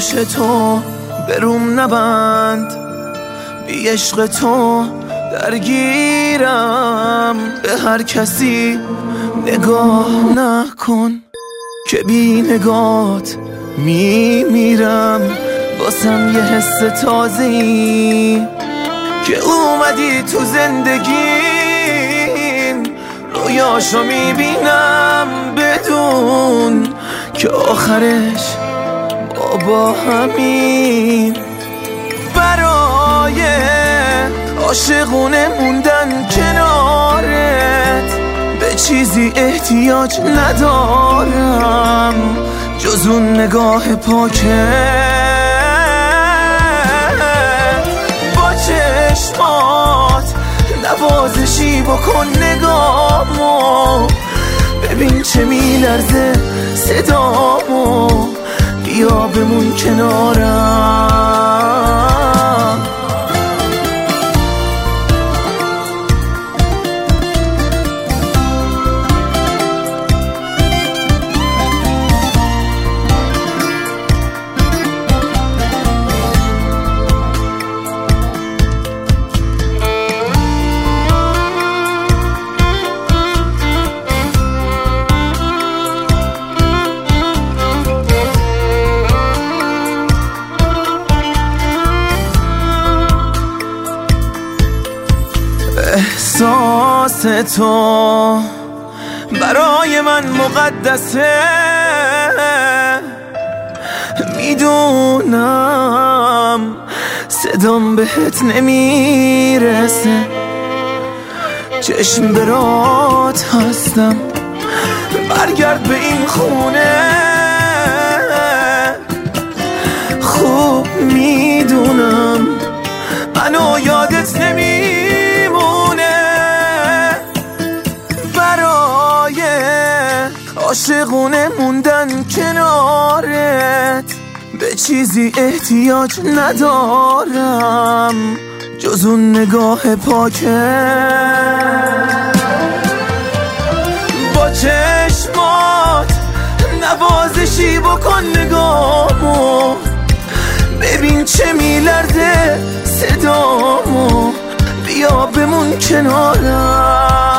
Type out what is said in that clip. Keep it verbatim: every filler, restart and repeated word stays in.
چش تو بروم نبند، بی عشق تو درگیرم. به هر کسی نگاه نکن که بی نگات میمیرم. واسم یه حس تازه‌ای که اومدی تو زندگیم، رویاشو میبینم بدون که آخرش با همین. برای عاشقونه موندن کنارت به چیزی احتیاج ندارم جز اون نگاه پاکت. با چشمات نوازشی بکن نگامو، ببین چه میلرزه صدامو، بیا بمون کنارم. احساس تو برای من مقدسه، میدونم صدام بهت نمیرسه. چشم برات هستم، برگرد به این خونه. خوب میدونم منو یادت نمیرسه. عاشقونه موندن کنارت به چیزی احتیاج ندارم جز اون نگاه پاکت. با چشمات نوازشی بکن نگامو، ببین چه میلرزه صدامو، بیا بمون کنارم.